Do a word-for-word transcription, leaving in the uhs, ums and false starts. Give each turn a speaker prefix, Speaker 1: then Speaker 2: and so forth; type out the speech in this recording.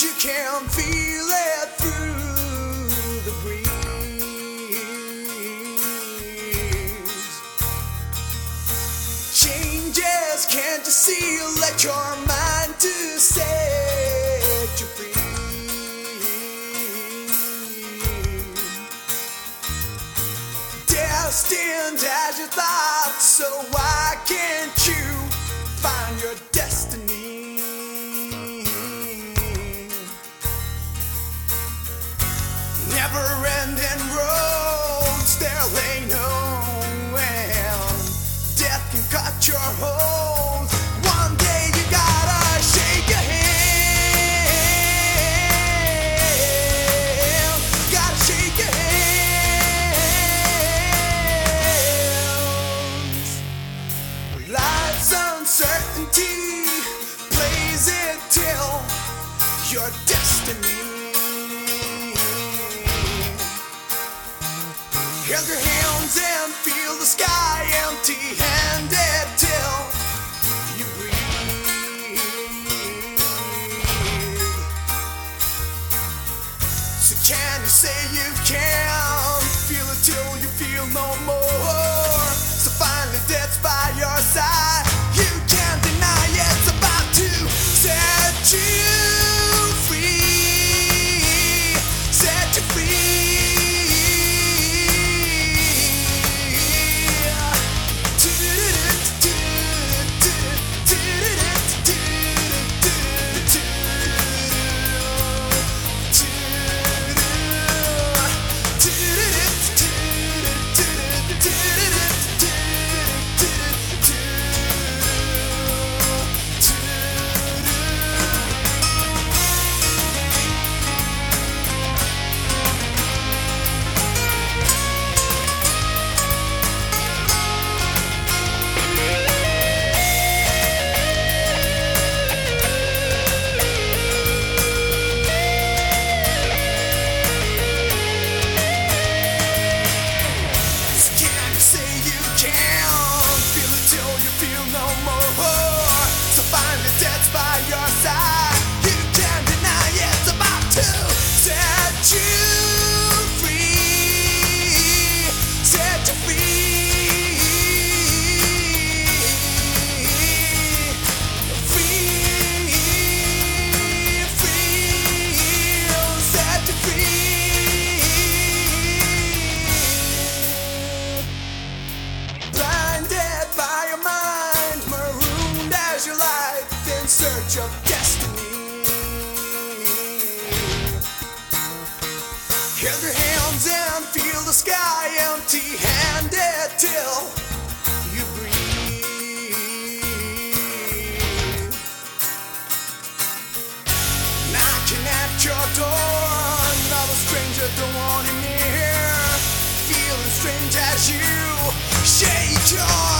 Speaker 1: you can feel it through the breeze. Changes, can't you see? Let your mind to set you free. Destined as you thought, so why can't you find your destiny? Never-ending roads, there lay no end. Death can cut your hold. One day you gotta shake your hand. Gotta shake your hands. Life's uncertainty plays it till your destiny. Held your hands and feel the sky empty-handed till you breathe. So can you say you can feel it till you feel no more? So finally death's by your side. You can't deny it's about to set you free. Set you free. Search of destiny. Hold your hands and feel the sky empty-handed till you breathe. Knocking at your door, another stranger, don't want him near. Feeling strange as you shake your